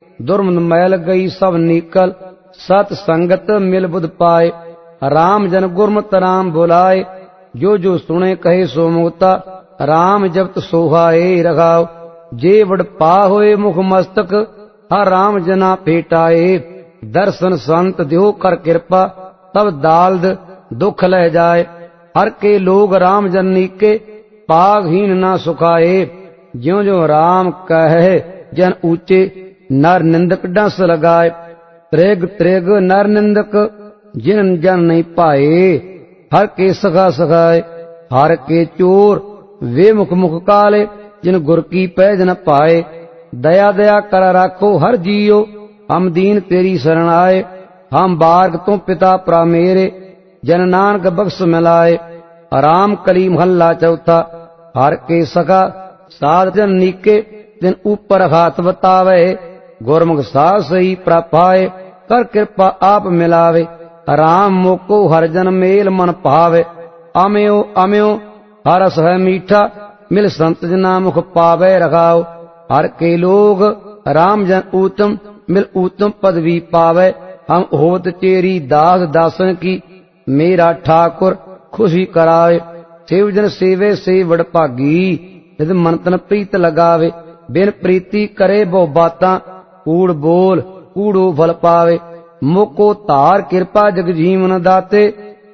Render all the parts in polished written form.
दुर्मद मैल गई सब निकल, सत संगत मिल बुध पाए। राम जन गुरमत राम बुलाए, जो जो सुने कहे सो मुक्ता। राम जपत सोहाए रघाओ, जे वड पा होए मुख मस्तक। हर राम जना भेटाए, दर्शन संत द्यो कर कृपा। तब दाल्द दुख लह जाए, हर के लोग राम जननी के। पागहीन ना सुखाए, ज्यो ज्यो राम कहे जन ऊंचे। नर निंदक डंस लगाए, त्रेग त्रेग नर निंदक जिन जन नहीं पाए। हर के सखा सखाए, हर के चोर वे मुख मुख काले। जिन गुर की पैज न पाए, दया दया कर राखो हर जियो। हम दीन तेरी शरण आए, हम बारग तो पिता प्रा मेरे। जन नानक बख्श मिलाए, राम कली महला चौथा। हर के सखा साध जन नीके, दिन ऊपर हाथ बतावे। गुरमुख साध सही प्रापाए, कर कृपा आप मिलावे। राम मोको हर जन मेल मन पावे। अम्यो अम्यो हरस है मीठा, मिल संत जना मुख पावे रखाओ। हर के लोग राम जन उत्तम, मिल उत्तम पदवी पावे। हम होत तेरी दास दासन की, मेरा ठाकुर खुशी कराए। सेव जन सेवे से वड भागी, यदि मन तन प्रीत लगावे। बिन प्रीति करे बहु बातां, कूड़ बोल कूड़ो फल पावे। मोको धार कृपा जग जीवन दाते,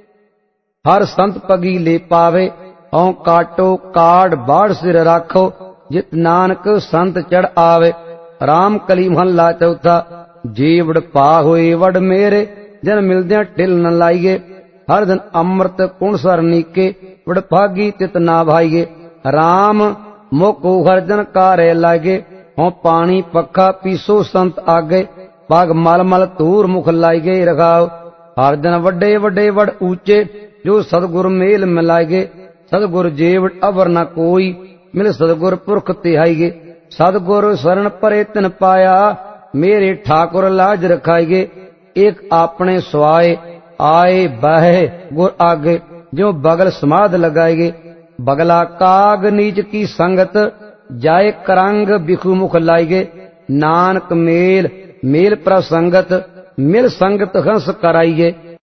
हर संत पगी ले पावे। औ काटो काट बाढ़ सिर राखो, जित नानक संत चढ़ आवे। राम कली महला चौथा। जीवड़ पा होए वड मेरे, जन मिलदे ढिल न लाइए। हर दिन अमृत कुण सर नीके, वड भागी तित ना भाईए। राम मोको हर जन कारे लागे, हों पानी पखा पीसो संत आगे। पाग मल मल तूर मुख लाइगे रखाओ, हर जन वड्डे वड्डे वड ऊंचे। जो सदगुर मेल मिलाइगे, सदगुर जेवड़ अवर न कोई। मिल सदगुर पुरख तिहाइगे, सदगुर शरण परे तिन पाया। मेरे ठाकुर लाज रखाइगे, एक आपने स्वाए। आए बह गुर आगे, जो बगल समाध लगाएगे। बगला काग नीच की संगत, जाए करंग बिखु मुख लाइगे। नानक मेल मेल प्रसंगत, मिल संगत हंस कराइगे।